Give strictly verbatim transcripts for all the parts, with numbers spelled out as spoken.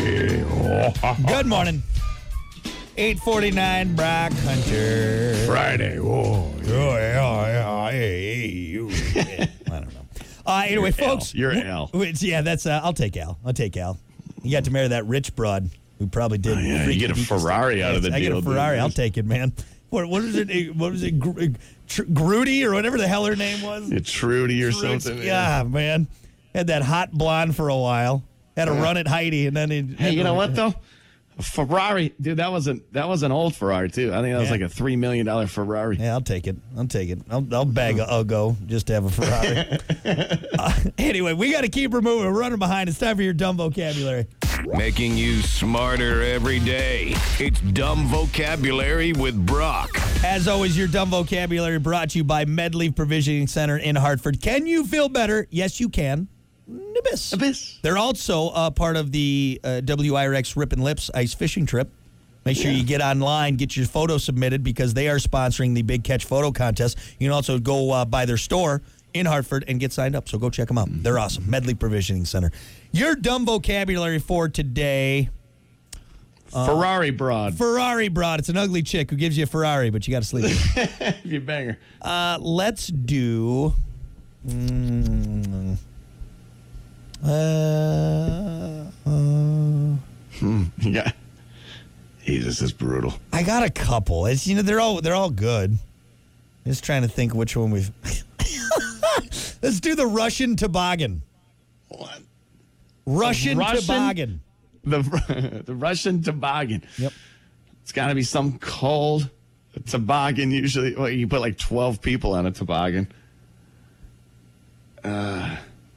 Good morning. eight forty-nine, Brock Hunter. Friday. Whoa. Oh, yeah, yeah, hey, hey, you. Yeah, I don't know. Uh, anyway, You're folks. Al. You're Al. Which, yeah, that's. Uh, I'll take Al. I'll take Al. You got to marry that rich broad who probably did. Oh, yeah, you get a Ferrari out of the I deal. get a Ferrari. dude. I'll take it, man. What, what is it? What was it? Gr- Tr- Grudy or whatever the hell her name was? Yeah, Trudy or Trudy. something. Yeah, man. Had that hot blonde for a while. Had a Yeah. run at Heidi, and then he. Hey, you know what though? A Ferrari, dude. That wasn't that was an old Ferrari too. I think that was Yeah. like a three million dollar Ferrari. Yeah, I'll take it. I'll take it. I'll, I'll bag a, a go just to have a Ferrari. uh, anyway, we got to keep her moving. We're running behind. It's time for your dumb vocabulary. Making you smarter every day. It's Dumb Vocabulary with Brock. As always, your dumb vocabulary brought to you by Medleaf Provisioning Center in Hartford. Can you feel better? Yes, you can. Nibis. Abyss. They're also uh, part of the uh, W I R X Rip and Lips ice fishing trip. Make sure Yeah. you get online, get your photo submitted because they are sponsoring the Big Catch Photo Contest. You can also go uh, by their store in Hartford and get signed up. So go check them out. They're awesome. Medley Provisioning Center. Your dumb vocabulary for today. Ferrari broad. Ferrari broad. It's an ugly chick who gives you a Ferrari, but you got to sleep with her. If you bang her. Uh, let's do. Mm, uh, uh, Yeah. Jesus, is brutal. I got a couple. It's you know they're all they're all good. Just trying to think which one we've. Let's do the Russian toboggan. What? Russian, Russian? toboggan. The the Russian toboggan. Yep. It's got to be some cold toboggan. Usually, well, you put like twelve people on a toboggan. Uh,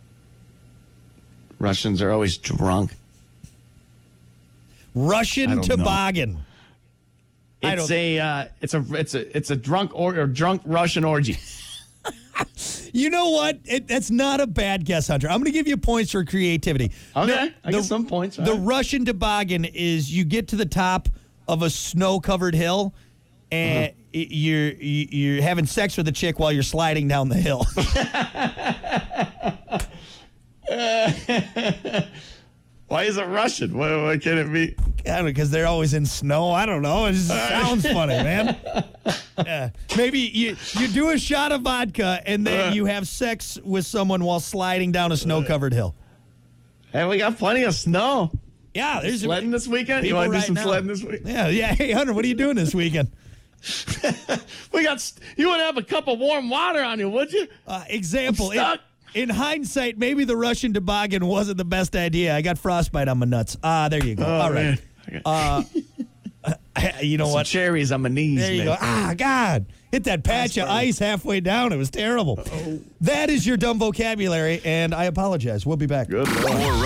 Russians are always drunk. I Russian don't know. toboggan. I It's don't- a uh, it's a it's a it's a drunk or, or drunk Russian orgy. You know what? It, that's not a bad guess, Hunter. I'm going to give you points for creativity. Okay, No, I get some points. all The right. Russian toboggan is you get to the top of a snow-covered hill, and Uh-huh. y- you're y- you're having sex with a chick while you're sliding down the hill. Why is it Russian? Why, why can't it be? I don't know, because they're always in snow. I don't know. It just sounds funny, man. Yeah. Maybe you, you do a shot of vodka, and then you have sex with someone while sliding down a snow-covered hill. Hey, we got plenty of snow. Yeah, there's Sledding this weekend? You people want to do right some now. sledding this week? Yeah, yeah. Hey, Hunter, what are you doing this weekend? We got. st- You want to have a cup of warm water on you, would you? Uh, example. I'm stuck. In, in hindsight, maybe the Russian toboggan wasn't the best idea. I got frostbite on my nuts. Ah, there you go. Oh, All right. man. Uh, you know Some what? cherries on my knees, There you man. go. Ah, God. Hit that patch of ice halfway down. It was terrible. That is your dumb vocabulary, and I apologize. We'll be back. Good Lord. More